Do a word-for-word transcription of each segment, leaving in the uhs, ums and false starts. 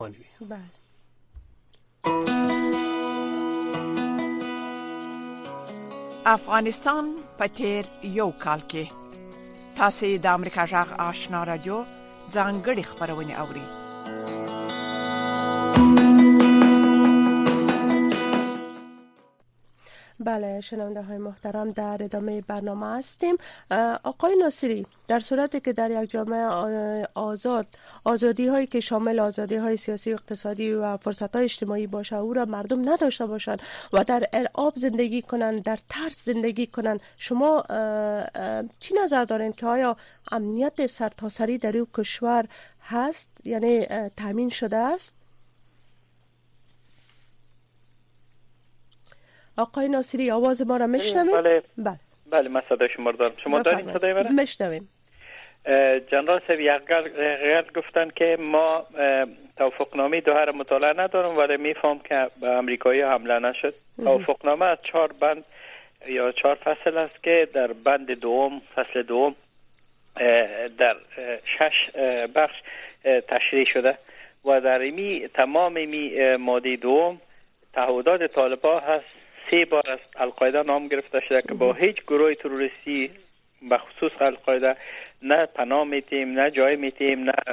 بله. افغانستان په تیر یو کال کې تاسو د امریکا جغ آشنا رادیو ځانګړي خبرونه اوري. بله شنونده های محترم، در ادامه برنامه هستیم. آقای ناصری، در صورتی که در یک جامعه آزاد آزادی هایی که شامل آزادی های سیاسی و اقتصادی و فرصت های اجتماعی باشه او را مردم نداشته باشند و در ارعاب زندگی کنند، در ترس زندگی کنند، شما چی نظر دارین که آیا امنیت سرتاسری در این کشور هست، یعنی تامین شده است؟ آقای ناصری آواز ما را میشنوید؟ بله بله بله من صدای شما دارم. شما دارین صدای من؟ میشنویم. جنرال صاحب یک گفتن که ما توافقنامه دوحه را مطالعه ندارم ولی میفهم که به امریکایی حمله نشد. توافقنامه از چهار بند یا چهار فصل است که در بند دوم فصل دوم در شش بخش تشریح شده و در ایمی تمام ایمی ماده دوم تعهدات طالبان هست. سه بار از القاعده نام گرفته شده که با هیچ گروه تروریستی بخصوص القاعده نه پناه میتیم، نه جای میتیم، نه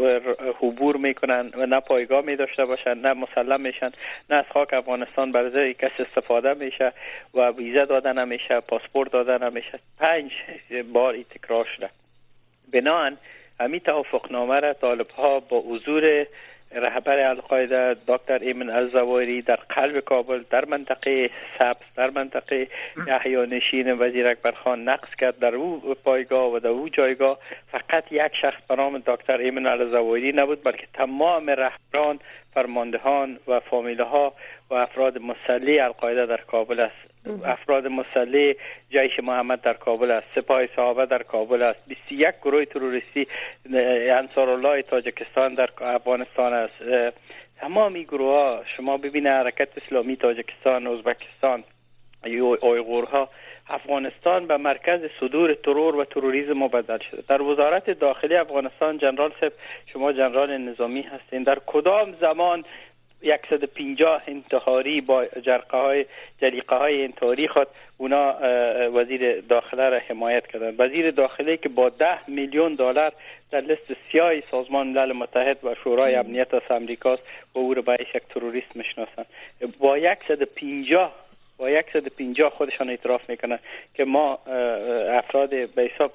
حبور میکنن و نه پایگاه میداشته باشن، نه مسلم میشن، نه از خاک افغانستان برای کس استفاده میشه و ویزا داده نمیشه، پاسپورت داده نمیشه. پنج بار تکرار شده. بنابراین همین توافقنامه را طالب ها با حضور رهبر القاعده دکتر ایمن الزواهری در قلب کابل در منطقه سبز در منطقه یحیی نشین وزیر اکبر خان نقض کرد. در او پایگاه و در او جایگاه فقط یک شخص به نام دکتر ایمن الزواهری نبود بلکه تمام رهبران، فرماندهان و فامیلها و افراد مسلح القاعده در کابل است. افراد مسلح جیش محمد در کابل است، سپاه صحابه در کابل است، بیست و یک گروه تروریستی انصارالله تاجیکستان در افغانستان است. تمام این گروه ها شما ببینید حرکت اسلامی تاجیکستان، ازبکستان، اویغورها، افغانستان به مرکز صدور ترور و تروریسم مبدل شده. در وزارت داخلی افغانستان جنرال صاحب شما جنرال نظامی هستین، در کدام زمان صد و پنجاه انتحاری با جرقه های جلیقه های انتحاری خود اونا وزیر داخله را حمایت کردند؟ وزیر داخله که با ده میلیون دلار در لیست سیاه سازمان ملل متحد و شورای امنیت از امریکاست و او را به یک تروریست میشناسند. با صد و پنجاه با صد و پنجاه خودشان اعتراف میکنن که ما افراد به حساب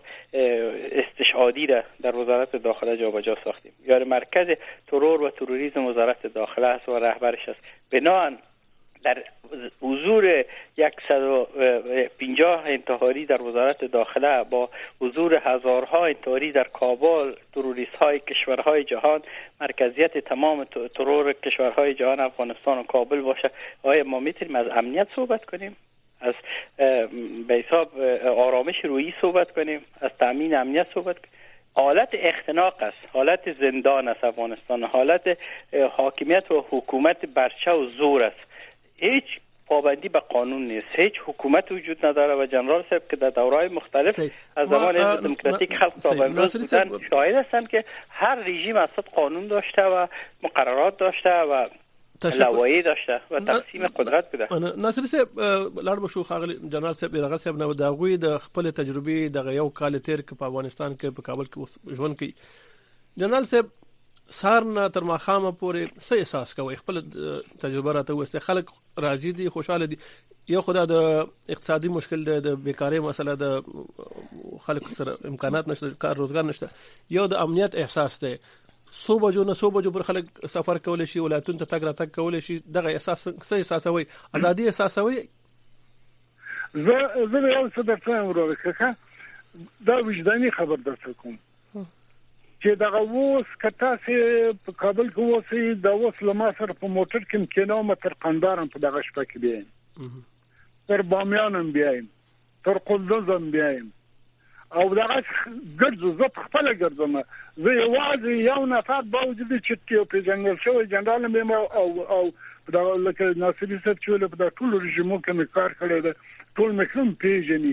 استشهادی را در وزارت داخله جابجا ساختیم. یعنی مرکز ترور و تروریسم وزارت داخله است و رهبرش است. بنابراین در حضور صد و پنجاه انتحاری در وزارت داخله با حضور هزارها انتحاری در کابل، تروریست های کشورهای جهان، مرکزیت تمام ترور کشورهای جهان افغانستان و کابل باشه، آیا ما میتونیم از امنیت صحبت کنیم؟ از به حساب آرامش روحی صحبت کنیم؟ از تامین امنیت صحبت کنیم؟ حالت اختناق است، حالت زندان است افغانستان، حالت حاکمیت و حکومت برچه و زور است. هیچ پابندی به قانون نیست، هیچ حکومت وجود نداره و جنرال صاحب که در دوره‌های مختلف سی. از زمان حزب دموکراتیک خلق تا به امروز بودن شاهد هستند که هر رژیم اصلا قانون داشته و مقررات داشته و لوایح داشته و تقسیم قدرت بوده. ناصر صاحب لاړ بشو خاغلی جنرال صاحب رغه صاحب نو دا غوي د خپل تجربه د یو کال تیر کې په افغانستان کې په کابل کې ژوند کوي. جنرال صاحب سارنا تر ماخامه پورې څه احساس کوي؟ خپل تجربه راته وسته خلک راضي دي، خوشاله دي؟ یو خدای د اقتصادي مشکل د بیکاری مسله د خلک سره امکانات نشته، کار روزګار نشته، یو د امنیت احساس دی. سو بجو نه سو بجو پر خلک سفر کول شي، ولایتونو ته تګ راتګ کول شي، دغه احساس څه احساسوي؟ ازادي احساسوي؟ زه زه یو څه درته ورکه دا وجداني خبر درته کوم چې دا اوس کته سي په کابل کې اوسې دا اوس لمه سره په موټر کې کیلومتر قندارم په دغه شپه کې بیایم، تر بامیانم بیایم، تر قندوزم بیایم او دغه ګرځو زه په خپل ګرځم. زه یوازې یو نفر باوجود چې په جنګل شوی جنرال مې او او دا لکه ناصري صاحب چې په ټول رژیمو کې کار کړی دی، ټول مخم پیژني،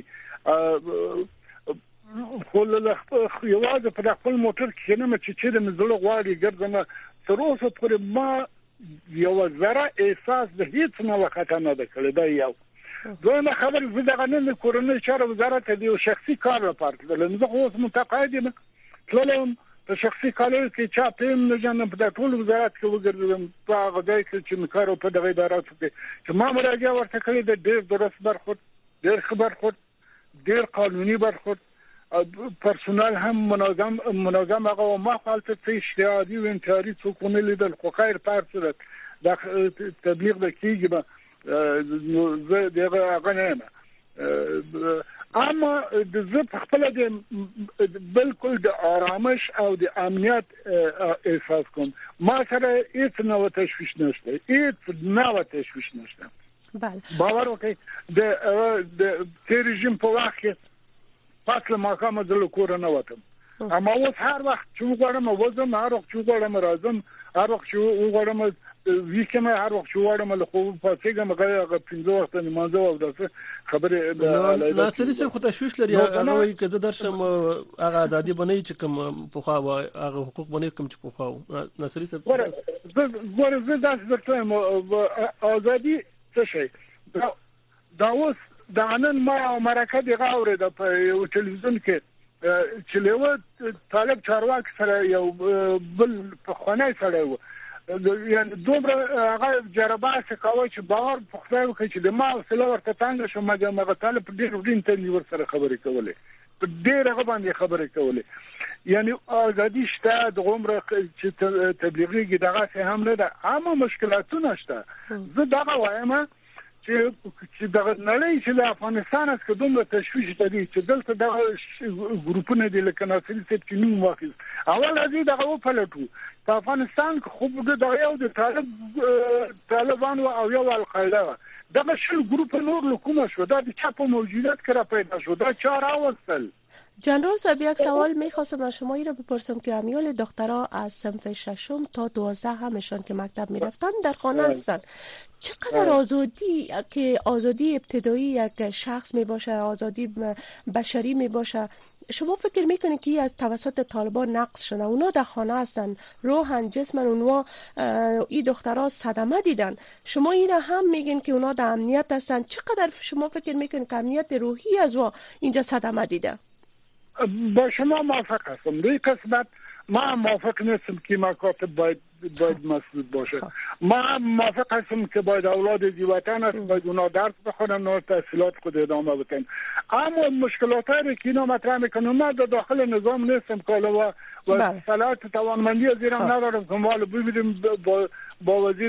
خو له یوازې په خپل موټر کې نه مې چې چې د مزله غواړي ګرځم تر اوسه پورې ما یو ذره احساس د هیڅ نه وخت نه ده کړی. دا یو دوه خبر زه دغه نه کورنۍ چارو وزارت د یو شخصي کار لپاره تلم. زه اوس متقاعد یم، تلم په شخصي کارونو کې چا پېم نه جنم په ټول وزارت کې وګرځم په هغه ځای کې چې مکارو په دغه ادارات کې چې ما مراجعه ورته کړې د ډېر درست برخورد، ډېر خبر خورد، ډېر قانوني برخورد، پرسونل هم منظم منظم هغه ما خپل ته اشتیادي و انتحاري څوک نه لیدل. خو خیر په هر صورت د تبلیغ د کیږي به زه دغه هغه نه اما د زه په خپل د بالکل د آرامش او د امنیت احساس کوم. ما سره هیڅ نوې تشویش نشته، هیڅ نوې تشویش نشته. بله باور وکړئ د د تیر رژیم په وخت کې فاصله ماقامه د کور نه وتم، اما اوس هر وخت چې وګورم وزم، هر وخت چې وګورم راځم، هر وخت چې وګورم ویکم، هر وخت چې وګورم له خو پاتېګم هغه پنځه وخت نه مانځو او داسې خبره نه سړي څه خو تشویش لري. هغه وایي که زه درشم هغه عادي بنئ چې کوم په خوا هغه حقوق بنئ کوم چې په خوا نه سړي څه ګوره زه داسې درته ازادي څه شي دا اوس د نن ما مرکه دی غوړې د په یو ټلویزیون کې چې له طالب چارواکي سره یو بل په خونه سره و، یعنی دومره هغه جربه کوي چې باور په خدای وکړي چې د ما حوصله ورته تنګ شو. مګر مګر طالب ډېر ډېر ته ور سره خبرې کولې، په ډېر هغه باندې خبرې کولې. یعنی ازادي شته د عمر چې تبلیغي دغه څه هم نه ده، اما مشکلاتونه شته. زه دغه وایم چې چې دغه نړۍ چې د افغانستان اس کومه تشویش لري چې دلته دغه ګروپونه دي لکه ناصري صاحب چې نوم واخیست. اول ازي دغه په پلټو په افغانستان کې خو دغه یو د طالب طالبان او یو القاعده دغه شل ګروپ نور لکومه شو، دا د چا په موجودیت کې را پیدا شو، دا چا راوستل. جنرال صاحب یک سوال میخواستم از شما را بپرسم که امیال دخترها از صنف ششم تا دوازده همشان که مکتب میرفتن در خانه هستند. چقدر آزادی که آزادی ابتدایی یک شخص میباشه، آزادی بشری میباشه، شما فکر میکنید که از توسط طالبان نقض شده؟ اونا در خانه هستن، روحن جسمن، اونا این دخترها صدمه دیدن. شما این هم میگین که اونا در امنیت هستن. چقدر شما فکر میکنید که امنیت روحی از وا اینجا صدمه دیده؟ با شما موافق هستم. دوی قسمت ما موافق نیستم که مکاتب باید باید مسدود باشه. ما موافق هستم که باید اولاد وطن است، باید اونا درس بخونن و تحصیلات خود ادامه بدن. اما مشکلات هایی که اینا مطرح میکنن ما در داخل نظام نیستم که و و صلاحیت توانمندی از ایران ندارم که ما ببینیم با با وزیر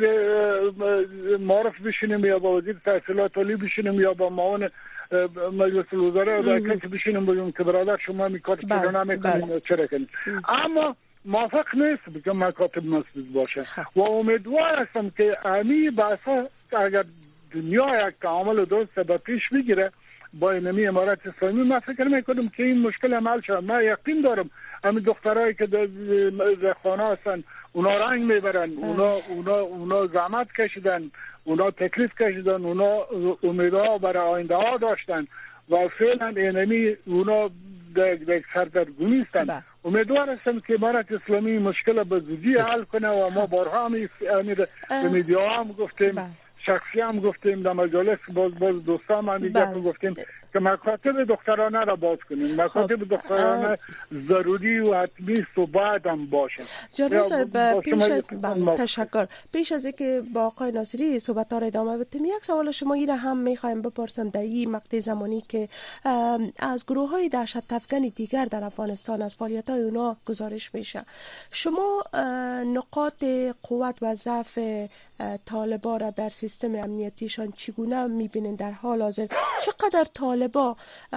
معارف بشینیم یا با وزیر تحصیلات عالی بشینیم یا با معاون مجلس الوزراء و کسی بشینیم بگیم که برادر شما میکات چرا نمیکنیم چرا کنیم. اما موافق نیست که مکاتب مسدود باشه و امیدوار هستم که امی بحثا اگر دنیا یک تعامل درست به پیش بگیره با اینمی امارت اسلامی، من فکر میکنم که این مشکل حل شد. من یقین دارم همین دخترایی که در خانه هستن اونا رنگ میبرن، اونا اونا اونا زحمت کشیدن، اونا تکلیف کشیدن، اونا امیدها برای آینده ها داشتن و فعلا اینمی اونا در سردرگمی هستن. امیدوار هستم که امارت اسلامی مشکل به زودی حل کنه و ما بارها هم به میدیا هم گفتیم، شخصی هم گفتیم، در مجالس باز باز دوستان هم دیگه گفتیم که مکاتب دخترانه را باز کنیم. مکاتب دخترانه ضروری و حتمی صحبت هم باشه. جناب صاحب پیش از تشکر پیش از اینکه با آقای ناصری صحبت ها را ادامه بدیم، یک سوال شما این هم میخوایم بپرسم. در این مقطع زمانی که از گروه های دهشت افغان دیگر در افغانستان از فعالیت های اونا گزارش میشه، شما نقاط قوت و ضعف طالبان را در سیستم امنیتیشان چگونه میبینید در حال حاضر؟ چقدر طالبان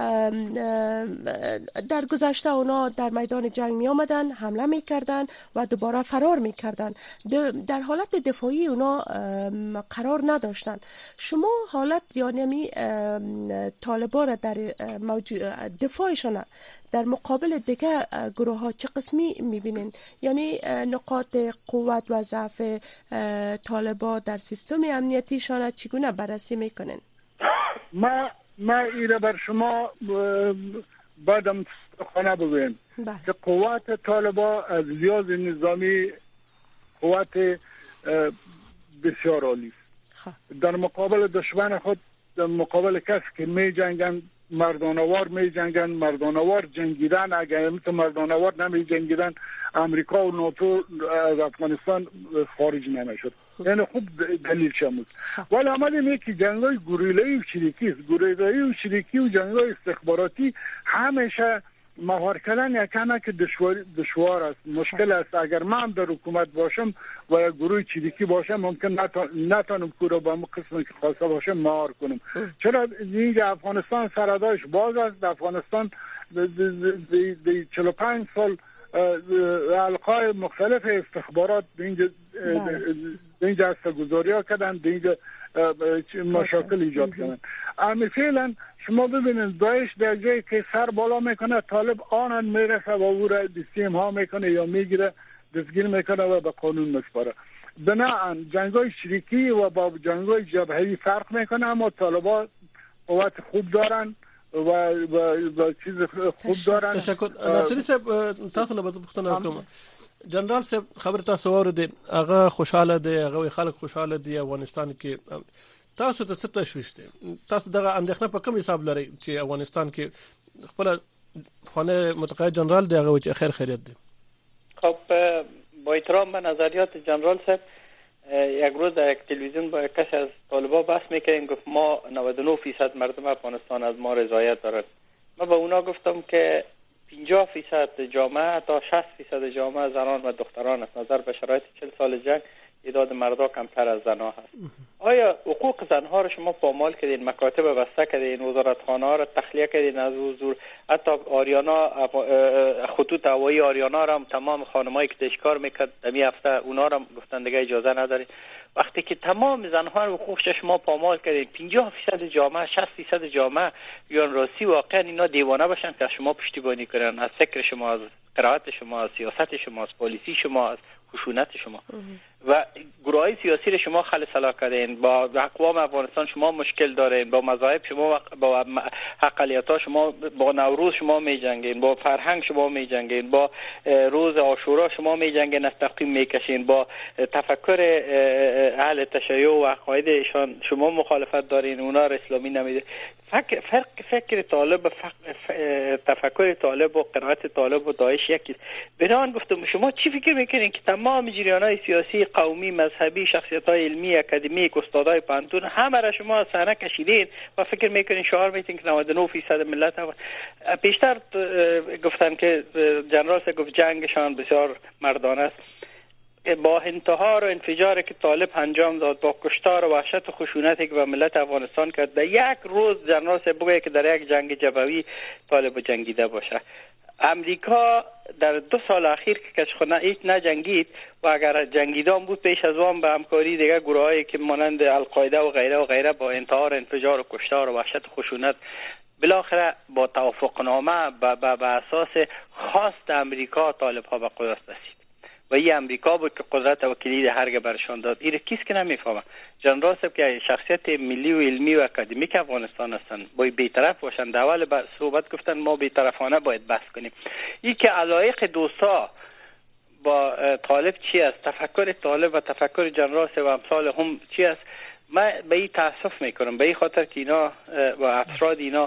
در گذشته اونا در میدان جنگ می آمدن، حمله میکردن و دوباره فرار میکردن، در حالت دفاعی اونا قرار نداشتن. شما حالت یعنی طالبان را در دفاعشان در مقابل دیگه گروه ها چه قسمی میبینین؟ یعنی نقاط قوت و ضعف طالبان در سیستم امنیتیشان چگونه بررسی میکنین؟ ما ما ایره بر شما بعدم خانه بگویم که قوت طالبان از لیاز نظامی قوت بسیار عالی است. در مقابل دشمن خود، در مقابل کسی که می جنگن مردانوار می جنگن، مردانوار جنگیدن. اگر مثل مردانوار نمی جنگیدن امریکا و ناتو از افغانستان خارج نمیشد. یعنی خوب دلیل شمود. ولی عمل اینه که جنگای گوریلایی و چریکی است. گوریلایی و چریکی و جنگای استخباراتی همیشه مهار کردن یکنه که دشوار دشوار است، مشکل است. اگر من در حکومت باشم و یا گروه چریکی باشم ممکن نتونم کورو با قسمی که خواسته باشم مهار کنم. چرا اینجا افغانستان سرحدش باز است. افغانستان دی چهل و پنج سال حلقای مختلف استخبارات اینجا اینجا استگذاری ها کردن، اینجا مشاکل ایجاد کردن. اما فعلا شما ببینید داعش در جایی که سر بالا میکنه طالب آنن میرسه و او را دستیم ها میکنه یا میگیره، دستگیر میکنه و به قانون مسپاره. بنابراین جنگای شریکی و با جنگای جبهه‌ای فرق میکنه، اما طالبان قوت خوب دارن و و, و چیز خوب دارن. تشکر. ناصری صاحب تاسو نه پوښتنه کوم. جنرال صاحب خبر تاسو اوریدل، هغه خوشاله دی، هغه خلک خوشاله دی افغانستان کې. تاسو ته څه تشویش دی؟ تاسو دغه اندېښنه په کوم حساب لرئ چې افغانستان کې خپل خانه متقاعد جنرال دی هغه چې خیر خیریت دی؟ خب با احترام به نظریات جنرال صاحب، یک روز در یک تلویزیون با یک کسی از طالبان بحث میکردیم، گفت ما نود و نه درصد مردم افغانستان از ما رضایت دارند. من به اونا گفتم که پنجاه درصد جامعه تا شصت درصد جامعه زنان و دختران است. نظر به شرایط چهل سال جنگ تعداد مردا کمتر از زنها هست. آیا حقوق زنها را شما پامال کردین، مکاتب بسته کردین، وزارتخانه ها را تخلیه کردین از حضور، حتی آریانا خطوط هوایی آریانا را هم تمام خانمایی که دشکار میکرد دمی هفته اونا را گفتن دیگه اجازه ندارین. وقتی که تمام زنها رو حقوقش شما پامال کردین، پنجاه درصد جامعه، شصت درصد جامعه بیان راستی واقعا اینا دیوانه باشن که شما پشتیبانی کنن از فکر شما، از قرائت شما، از سیاست شما، از پالیسی شما، از خشونت شما و گروهای سیاسی رو شما خلسلا کردین. با اقوام افغانستان شما مشکل دارین، با مذاهب شما، با اقلیت‌ها شما، با نوروز شما میجنگین، با فرهنگ شما میجنگین، با روز عاشورا شما میجنگین، از تقویم میکشین، با تفکر اهل تشیع و عقایدشان شما مخالفت دارین، اونا رو اسلامی نمیده. فکر فرق فکر طالب، تفکر طالب و قرائت طالب و داعش یکی. بنابراین گفتم شما چی فکر میکنین که تمام جریان‌های سیاسی، قومی، مذهبی، شخصیت‌های علمی، اکادمیک، استادای پانتون همه را شما صحنه کشیدین و فکر میکنین شعار میتین که نود و نه درصد ملت هم. پیشتر گفتن که جنرال صاحب گفت جنگشان بسیار مردانه است. با انتحار و انفجار که طالب انجام داد، با کشتار و وحشت و خشونتی که به ملت افغانستان کرد، در یک روز جنرال صاحب بگه که در یک جنگ جبهه‌ای طالب جنگیده باشه. امریکا در دو سال اخیر که کشخونه هیچ نجنگید و اگر جنگیدان بود پیش از آن به همکاری دیگه گروهایی که مانند القاعده و غیره و غیره با انتحار، انفجار و کشتار و وحشت و خشونت بالاخره با توافقنامه به اساس خواست امریکا طالب ها به قدرت رسید و این امریکا بود که قدرت و کلید هرگه برشان داد. این کیست که نمیفهمه؟ جنرال صاحب که شخصیت ملی و علمی و اکادمیک افغانستان هستند، باید بی‌طرف باشند. اول با صحبت گفتن ما بی‌طرفانه باید بحث کنیم. این که علایق دوستا با طالب چی است، تفکر طالب و تفکر جنرال صاحب و امثال هم چی است، من به این تاسف میکنم، به این خاطر که اینا و افراد اینا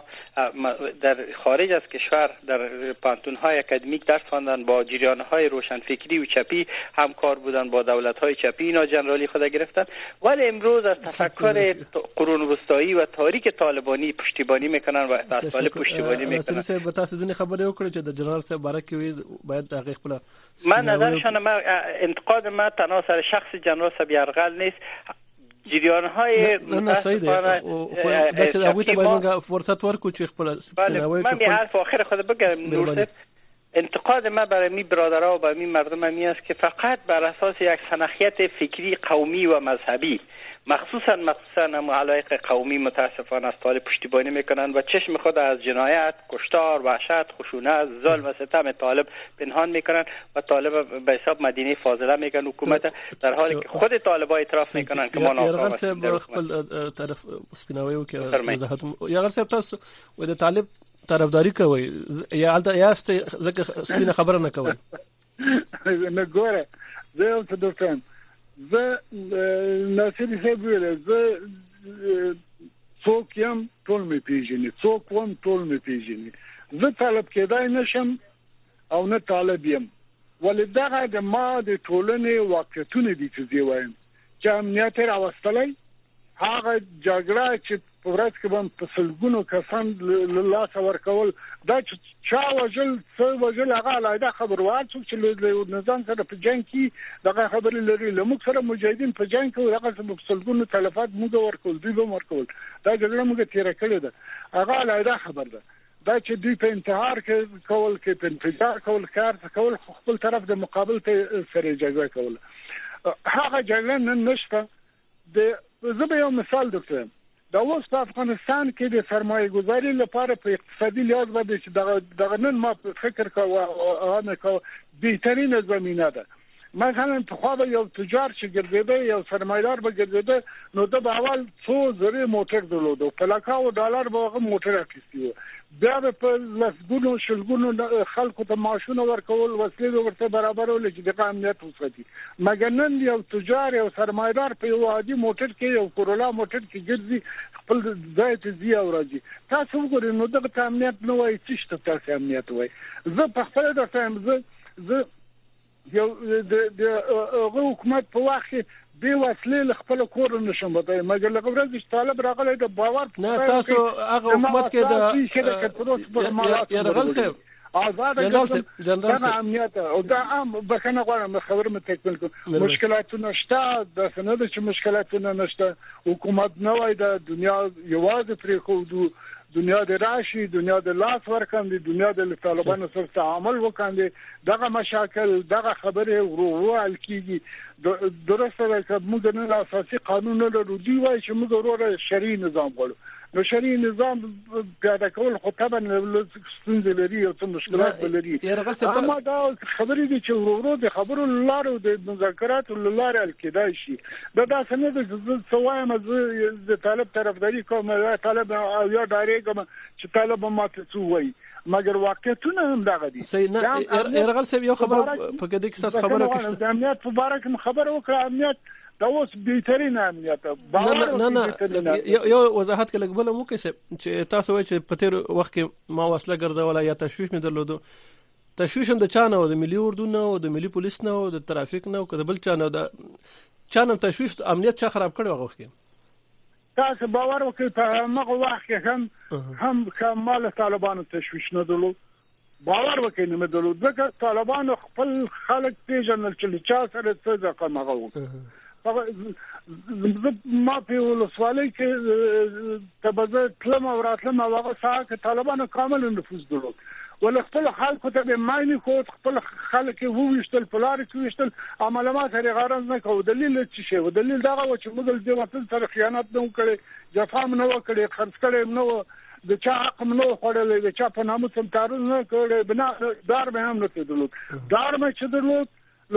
در خارج از کشور در پانتون‌های اکادمیک درس خواندن، با جریان‌های روشنفکری و چپی همکار بودن، با دولت‌های چپی اینا جنرالی خود گرفتن، ولی امروز از تفکر قرون وسطایی و تاریک طالبانی پشتیبانی میکنن و تاسفاله پشتیبانی میکنن. صاحب تاسو ځنې خبرې وکړې چې د جنرال صاحب باره کې باید دقیق خپل من نظرشان، ما انتقاد ما تنها سر شخص جنرال صاحب یرغل نیست، جریان های نه نه صحیح ده خو دا چې هغه ته باید فرصت ورکو چې خپل سپیناوي من به حرف آخر خود بگم. نور انتقاد ما برای می برادرها و برای می مردم می است که فقط بر اساس یک سنخیت فکری قومی و مذهبی، مخصوصا مخصوصا هم علایق قومی متاسفانه از طالب پشتیبانی میکنن و چشم خود از جنایت، کشتار، وحشت، خشونت، ظلم و ستم طالب پنهان میکنن و طالب به حساب مدینه فاضله میگن حکومت، در حالی که خود طالبا اعتراف میکنن که ما ناکام هستیم. یارغل خپل طرف سپیناوي کې وضاحت یارغل صاحب تاسو و د طالب طرفداري کوي یا الته یاست ځکه سپینه خبره نه کوي؟ نه ګوره زه یو څه درته زه ناصر صاحب ویل زه څوک یم ټول مې پیژني څوک وم ټول مې پیژني زه طالب کېدای نشم او نه طالب یم ولدغه د ما د ټولنې واقعیتونه دي چې زه وایم چې امنیت راوستلای هغه جګړه چې په ورځ کې باندې په سلګونو کسان له لاس ورکول دا چې چا وجل څو وجل هغه علاوه خبروات چې له نظام سره په جنگ کې دغه خبرې لري له موږ سره مجاهدین په جنگ کې هغه په سلګونو تلفات موږ ورکول دوی به ورکول دا جګړه موږ تیر کړې ده هغه علاوه خبر ده دا چې دوی په انتحار کې کول کې په انفجار کول کار کول خپل طرف د مقابل ته سره جګړه کول هغه جګړه نن نشته د زه به یو مثال درته دا اوس په افغانستان کې د سرمایه گذاري لپاره په اقتصادي لحاظ باندې چې دغه نن ما فکر کوم انا کوم بهترین زمينه ده مثلا په خو به یو تجار چې ګرځیده یو سرمایدار به ګرځیده نو د اول څو زره موټر درلود په لکاو ډالر به هغه موټر اخیستی بیا په لسګونو شلګونو خلکو ته معاشونه ورکول وسیله ورته برابرول چې د امنیت وساتي مګر نن یو تجار یو سرمایدار په یو عادي موټر کې یو کورولا موټر کې ګرځي خپل ځای ته ځي او راځي تاسو وګورئ نو دغه امنیت نو وایي چې تاسو امنیت وایي زه په خپل درته زه زه یو د حکومت په وخت به وسیله خپل کور نشم وته مګر لږ ورځ چې طالب راغلی د باور نه تاسو هغه حکومت کې د يرغل صاحب آزاد جنرال امنیت او دا عام بخنه غواړم خبر مې تکمیل کوم مشکلاتونه شته د سند چې مشکلاتونه نشته حکومت نه وای د دنیا یوازې پرې خو دنیا د راشي دنیا د لاس ورکاندي دنیا د طالبانو سره تعامل وکاندي دغه مشاکل دغه خبره ورو الکیږي درسته ده موږ نه اساسي قانون لرو دی وای چې موږ ورو شرعي نظام غواړو نو شرعي نظام پیاده کول خو طبعا ستونزې لري او څه مشکلات لري اما دا خبرې دي چې ورو د خبرو لارو د مذاکراتو لاره الکیدای شي دا داسې نه ده سوایم از طالب طرفداري کوم طالب یا ډایرګم چې طالب ماته څو وای مګر واقعیتونه هم دغه دي صحیح يرغل صاحب یو خبر په کې د کیسه خبره کړه د امنیت مبارک خبره وکړه امنیت دا اوس بهترین امنیت نه نه نه یو وضاحت کې لګبل مو کې چې تاسو وایئ چې په تیر وخت کې ما وسله ګرځوله یا تشویش مې درلودو تشویش هم د چانه او د ملي اردو نه او د ملي پولیس نه او د ترافیک نه او د بل چانه د چانه تشویش امنیت چا خراب کړی هغه وخت تاسو باور وکړئ په هغه وخت کې هم هم کمال طالبانو تشویش نه درلود باور وکړئ نه درلود ځکه طالبانو خپل خلک پیژنل چې چا سره څه ځکه مغو ما په ولسوالۍ کې تبذر کلم او راتلم او هغه ساعه کې طالبانو کامل نفوذ درلود ول خپل خلکو ته به مایني خو خپل خلک وو وشتل پلار کې وشتل عملمات هر غرض نه کو دلیل څه شی و دلیل دا و چې موږ د وطن سره خیانت نه وکړي جفا نه وکړي خرڅ کړي نه د چا حق نه خوړلې د چا په نامو سم تعرض نه کړي بنا دار به هم نه درلود دار مې چې درلود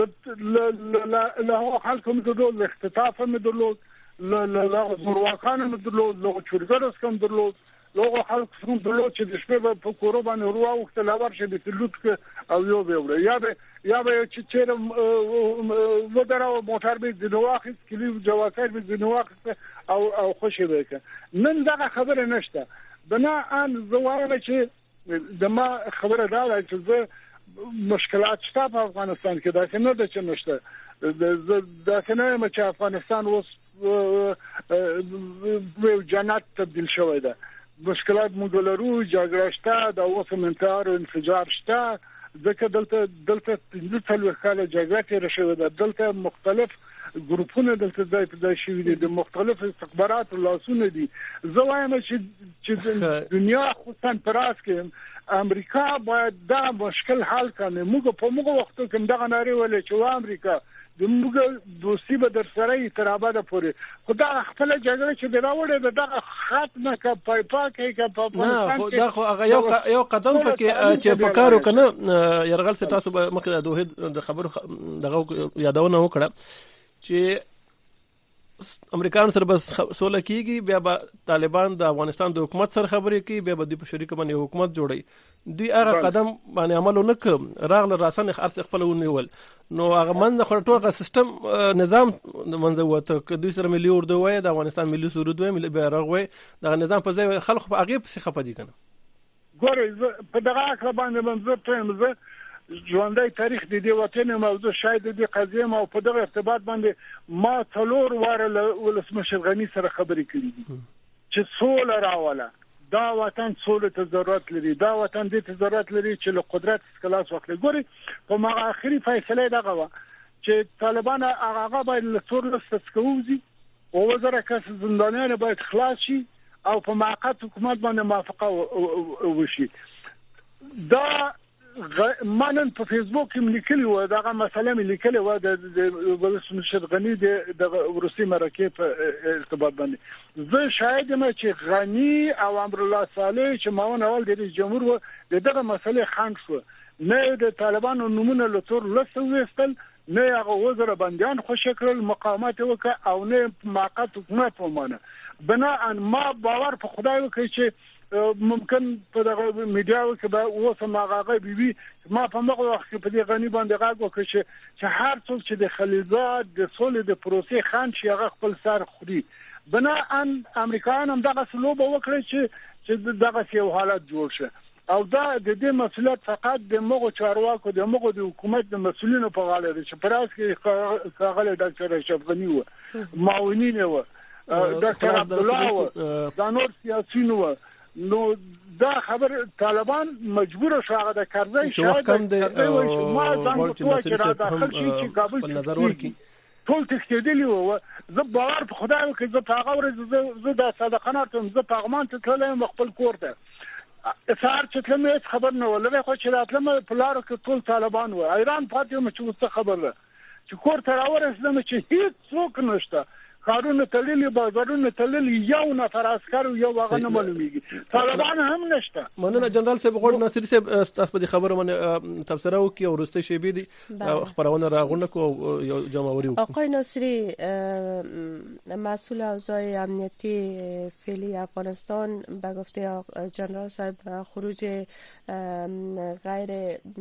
ل له خلکو درلود اختطاف هم درلود ل له زورواکان هم درلود له چورګرس هم درلود له خلکو هم درلود چې د شپې په کورو باندې وروا وخت لا ورشه د تلوت او یو به وړي یا به یا به چې چیرې ودراو موټر به د نواخت کلی جواکر به د نواخت او او خوشي وکړه نن دا خبره نشته بنا ان زواره چې د ما خبره دا چې زه مشکلات شته په افغانستان کې دا څنګه د چې نشته دا څنګه چې افغانستان اوس یو جنت تبدیل شوی ده مشکلات موږ لرو جګړه شته د اوس منتار او انفجار شته ځکه دلته دلته د څلور کاله جګړه کې راشي ده دلته مختلف ګروپونه دلته ځای په ځای شوي دي د مختلف استخبارات لاسونه دي زه وایم چې چې دنیا خصوصا پراس کې امریکا باید دا مشکل حل کړي موږ په موږ وخت کې دغه ناری ولې چې امریکا د موږ دوستي به در سره تر اباده پورې خدا خپل جګړه چې دراوړې دغه ختمه کا پای پاکه کا په نه دا خو هغه یو یو قدم پکې چې په کارو کنه يرغل څه تاسو به مخکې د دوه د خبرو دغه یادونه وکړه چې امریکایانو سره بس سوله کیږي بیا به طالبان د افغانستان د حکومت سره خبرې کوي بیا به د شریک باندې حکومت جوړي دوی هغه قدم باندې عمل نه کوي راغله راسن ارڅ خپل ونیول نو هغه من د خټوغه سیستم نظام منځ وته دوی سره ملي اردو وای د افغانستان ملي سرود وای ملي بیرغ وای د نظام په ځای خلکو په هغه څه خپدي کنه ګوره په دغه اړه باندې منځ ته مزه ژوندۍ تاریخ د دې وطن موضوع شاید د قضیه ما په دغه ارتباط باندې ما څلور واره ولسمشر غنی سره خبرې کړې دي چې سوله راوله دا وطن سوله ته ضرورت لري دا وطن دې ته ضرورت لري چې له قدرت خلاص واخلي ګوري په ما اخري فیصله دغه و چې طالبان هغه باید له تور لست څخه او وزره کس زندانیان باید خلاص شي او په موقت حکومت باندې موافقه وشي دا مانن په فیسبوک کې لیکلی و دغه مسله مې لیکلی و د ولسمشر غنی د روسي مرکه په ارتباط باندې زه شاهد یم چې غنی او امر الله صالح چې ماون اول د رئیس جمهور و دغه مسله خنډ شو نه د طالبانو نمونه لتور لسه وستل نه هغه وزره بندیان خوش کړل مقاومت وکړه او نه موقت حکومت ومانه بنا ان ما باور په خدای وکړي چې ممکن په دغه میډیا کې به اوس ماغه بي ما په مغه وخت په دې غنی باندې غاګ وکړي چې هر څوک چې د خلیزات د سولې د پروسې خان شي هغه خپل سر خوري بنا ان امریکایان هم دغه سلوب وکړي چې چې دغه یو حالت جوړ شي او دا د دې مسؤلیت فقط د مغو چارواکو د مغو د حکومت د مسؤلینو په غاړه ده چې پراس کې ښاغلی ډاکټر اشرف غنی و معاونین و ډاکټر عبد الله و دا نور سیاسيون و نو دا خبر طالبان مجبور شوه د کارځای شاید ما ځان په توګه چې را داخل شي چې کابل نظر ورکړي ټول تخدیدلی و زه باور په خدای وکړم زه په هغه ورځ زه د صادقانه تم زه پیغام ته تلم خپل کور ته سار چې تلم خبر نه ولې خو چې راتلم په لارو کې ټول طالبان و ایران پاتې مې چې څه خبر ده چې کور ته راورسېدم چې هیڅ څوک نشته کارونه تللی بازارونه تللی یو نفر عسكر یو هغه نه معلومیږي طالبان هم نشته مننه جنرال صاحب غوړ ناصر صاحب تاسو په خبره باندې تبصره وکي او ورسته شی بي دي خبرونه راغونه کو یو جمعوري آقای ناصری مسئول اوضاع امنیتی فعلی افغانستان به گفته جنرال صاحب خروج غیر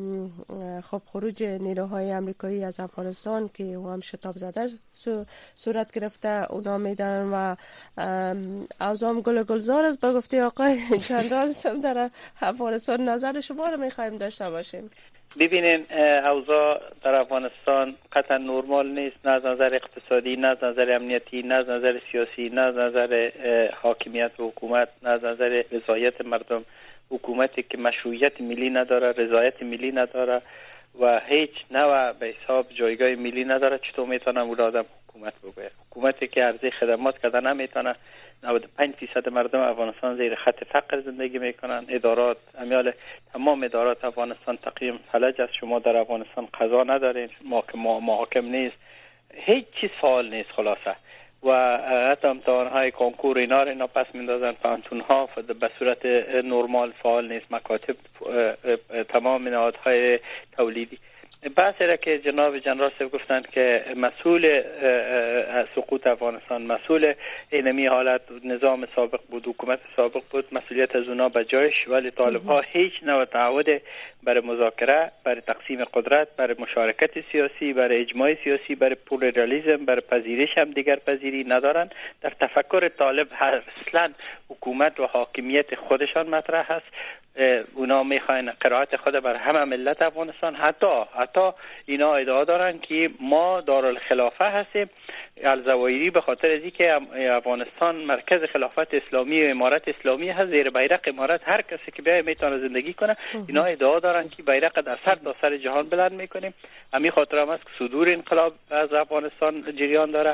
خب خروج نیروهای آمریکایی از افغانستان که او هم شتاب زده صورت گرفته اونا میدن و اوزام گل گلزار است به گفته آقای جنرال صاحب در افغانستان نظر شما رو میخوایم داشته باشیم. ببینین اوضاع در افغانستان قطعا نرمال نیست، نه از نظر اقتصادی، نه از نظر امنیتی، نه از نظر سیاسی، نه از نظر حاکمیت و حکومت، نه از نظر رضایت مردم. حکومتی که مشروعیت ملی نداره، رضایت ملی نداره و هیچ نوع به حساب جایگاه ملی نداره، چطور میتونه اون آدم حکومت بگوید؟ حکومتی که عرضه خدمات کرده نمیتونه. نود و پنج درصد مردم افغانستان زیر خط فقر زندگی میکنن. ادارات امیال تمام ادارات افغانستان تقریبا فلج است. شما در افغانستان قضا ندارین، محاکم نیست، هیچ چیز فعال نیست خلاصه. و حتی امتحان‌های کنکور اینا رو اینا پس میندازن، پانتون‌ها به صورت نرمال فعال نیست، مکاتب تمام نهادهای تولیدی. بحثی را که جناب جنرال صاحب گفتند که مسئول سقوط افغانستان، مسئول اینمی حالت نظام سابق بود، حکومت سابق بود، مسئولیت از اونا به جایش، ولی طالب‌ها هیچ نوع تعهد برای مذاکره، برای تقسیم قدرت، برای مشارکت سیاسی، برای اجماع سیاسی، برای پلورالیسم، برای پذیرش هم دیگر پذیری ندارن. در تفکر طالب اصلا حکومت و حاکمیت خودشان مطرح است. اونا میخواین قرائت خود بر همه ملت افغانستان. حتی حتی اینا ادعا دارن که ما دارالخلافه هستیم الزوایری، به خاطر از اینکه افغانستان مرکز خلافت اسلامی و امارت اسلامی هست، زیر بیرق امارت هر کسی که بیای میتونه زندگی کنه. اینا ادعا دارن که بیرق در سر تا سر جهان بلند میکنیم. همین خاطر هم است که صدور انقلاب از افغانستان جریان داره.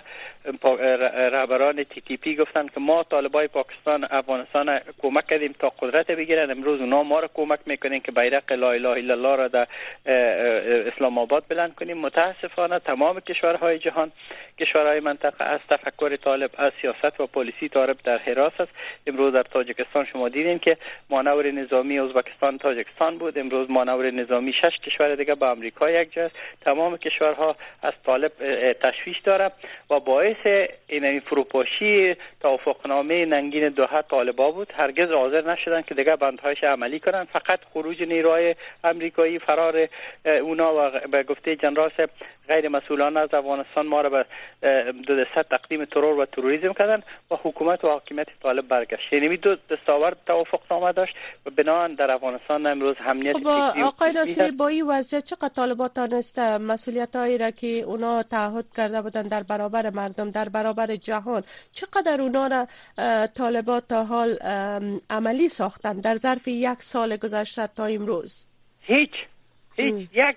رهبران تی تی پی گفتن که ما طالبای پاکستان افغانستان کمک کردیم تا قدرت بگیرن، امروز اونا ما را کمک میکنین که بیرق لا اله الا الله را در اسلام آباد بلند کنیم. متاسفانه تمام کشورهای جهان، کشورهای کشورهای منطقه است. تفکر طالب از سیاست و پالیسی طالب در حراس است. امروز در تاجیکستان شما دیدین که مانور نظامی ازبکستان تاجیکستان بود، امروز مانور نظامی شش کشور دیگه با آمریکا یک جاست. تمام کشورها از طالب تشویش داره و باعث این فروپاشی توافقنامه ننگین دوحه طالبا بود. هرگز حاضر نشدن که دیگه بندهایش عملی کنن، فقط خروج نیروهای آمریکایی، فرار اونا و به گفته جنرال صاحب غیر مسئولانه از افغانستان ما را به دو دسته تقدیم ترور و تروریسم کردن و حکومت و حاکمیت طالب برگشت. یعنی دو دستاورد توافقنامه داشت و بنابراین در افغانستان امروز امنیت فکری. آقای ناصری با این وضعیت چقدر طالبات تانست مسئولیتایی را که اونا تعهد کرده بودن در برابر مردم، در برابر جهان، چقدر اونا را طالبات تا حال عملی ساختن در ظرف یک سال گذشته تا امروز؟ هیچ هیچ یک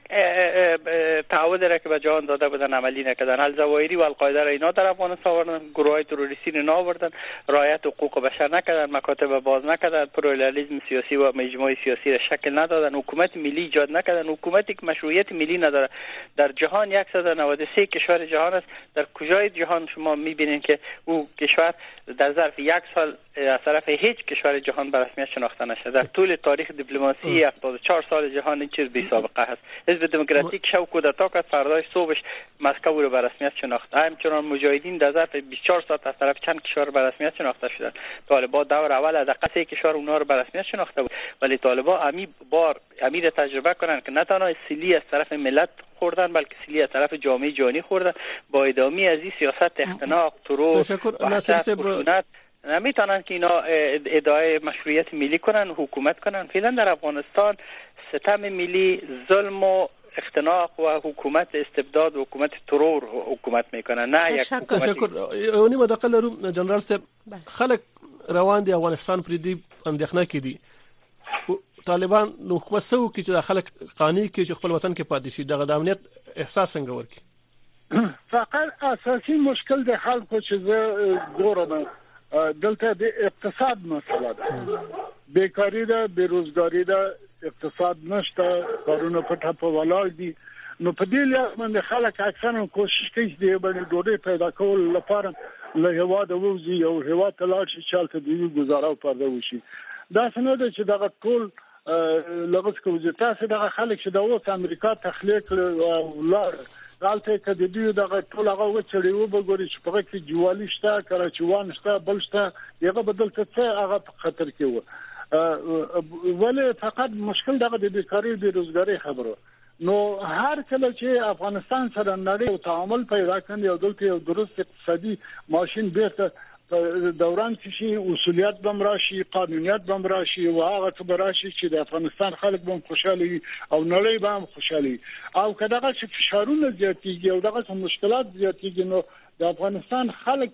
تعهد را که به جهان داده بودن عملی نکردن. الزوایری و القاعده را اینا در افغانستان آوردن، گروهای تروریستی اینا آوردن، رعایت حقوق بشر نکردن، مکاتب باز نکردن، پلورالیسم سیاسی و مجموعه سیاسی را شکل ندادن، حکومت ملی ایجاد نکردن، حکومتی که مشروعیت ملی نداره. در جهان صد و نود و سه کشور جهان است. در کجای جهان شما میبینید که او کشور در ظرف یک سال از طرف هیچ کشور جهان به رسمیت شناخته نشده؟ در طول تاریخ دیپلماسی هفتاد و چهار سال جهان این چیز بی سابقه است. حزب دموکراتیک شو کودتا کرد، فرداش صبحش مسکو رو به رسمیت شناخت. همچنان مجاهدین در ظرف بیست و چهار ساعت از طرف چند کشور به رسمیت شناخته شدند. طالبان دور اول از سه کشور اونها رو به رسمیت شناخته بود، ولی طالبان امی بار امیر تجربه کنن که نه تنها سیلی از طرف ملت خوردن بلکه سیلی از طرف جامعه جهانی خوردن. با ادامه از این سیاست اختناق، ترور، وحشت، نمیتونن که اینا ادعای مشروعیت ملی کنن، حکومت کنن. فعلا در افغانستان ستم ملی، ظلم و اختناق و حکومت استبداد و حکومت ترور حکومت میکنن، نه یک حکومت. تشکر. اونی مداخله لرو جنرال صاحب، خلک روان دي افغانستان پر دې اندېښنه کې دي طالبان نو حکومت سو کې چې خلک قانوني کې چې خپل وطن کې پاتې شي دغه د امنیت احساس څنګه ورکی؟ فقط اساسي مشکل د خلکو چې زه ګورم دلته د اقتصاد مسله ده، بیکاری ده، بیروزګاری ده، اقتصاد نشته، کارونه په ټاپه ولاړ دي. نو په دې لحاظ باندې خلک اکثرا کوشش کوي چې باندې ډوډۍ پیدا کول لپاره له هواده ووزي او هوا ته لاړ شي چالت دی گزاره پرده وشي. دا څنګه ده چې دغه ټول لغت کوي تاسو دغه خلک چې د اوس امریکا تخلیق ولر غلطه کدی دی دغه ټول هغه وچړي و بګوري چې په کې جوالي شته کراچوان شته بل شته یغه بدل څه هغه خطر کې و. ولی فقط مشکل دغه د بیکاری بیروزګاری خبره. نو هر کله چې افغانستان سره نړۍ او تعامل پیدا کړي او دلته یو درست اقتصادي ماشين بیرته دوران کې شي، اصولیت بم راشي، قانونیت بم راشي او هغه څه براشي چې د افغانستان خلک بم خوشاله او نړۍ بم خوشاله او کداغه چې فشارونه زیاتېږي او دغه مشکلات زیاتېږي نو د افغانستان خلک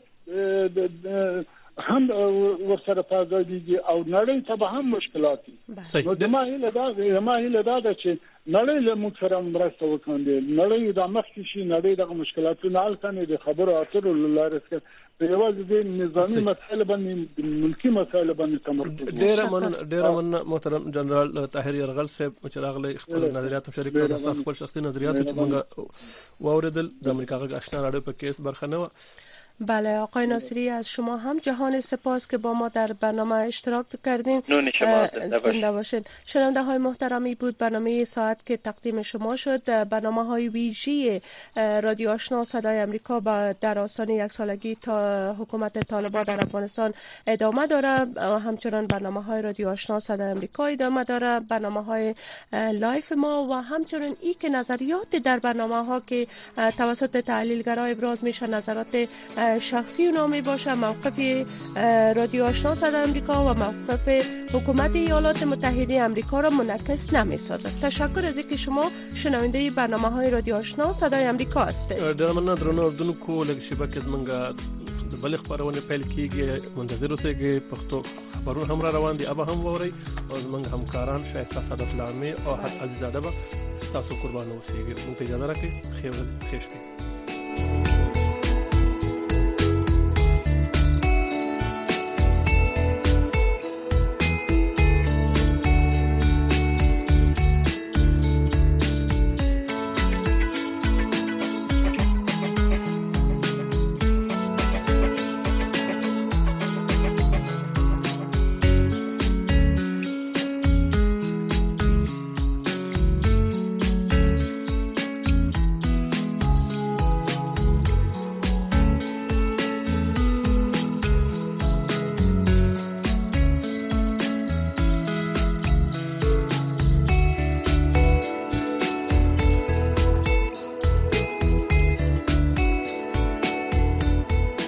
هم ورسره پازادي او نړۍ ته به هم مشکلات دي. نو د ما هیله دا د ما هیله دا ده چې نړۍ له موږ سره مرسته وکړي، نړۍ د مخکې شي، نړۍ دغه مشکلاتونه حل کړي، د خبرو اترو لاره څخه په یوازې د نظامی مسایل باندې ملکی مسایل باندې تمرکز. ډیر من ډیر من محترم جنرال طاهر یرغل صاحب چې راغلی خپل نظریات شریک کړل، خپل شخصي نظریات چې موږ واوریدل د امریکا غږ آشنا رادیو په کیس برخه نه. بله آقای ناصری، از شما هم جهان سپاس که با ما در برنامه اشتراک کردین. زنده باشین. شنونده های محترمی بود برنامه ساعت که تقدیم شما شد. برنامه های ویژی رادیو آشنا صدای امریکا با در آستان یک سالگی تا حکومت طالبان در افغانستان ادامه داره. همچنان برنامه های رادیو آشنا صدای امریکا ادامه داره، برنامه های لایف ما و همچنان ای که نظریات در برنامه ها که توسط تحلیلگرای ابراز میشه، نظرات شخصی اونا می باشه. موقف رادیو آشنا صدای امریکا و موقف حکومت ایالات متحده امریکا را منعکس نمی سازد. تشکر از اینکه شما شنونده برنامه های رادیو آشنا صدای امریکا هستید. در من درنو اردوونکو لږ شبکه زمونږ د بل خبرونه پیل کیږي، منتظر اوسئ. پښتو خبرونه هم را روان دي، ابا هم ووري او زمونږ همکاران شایسته صادق لامي او حد عزیزاده به تاسو قربان اوسئ. مونږ ته اجازه راکړئ. خیر خیر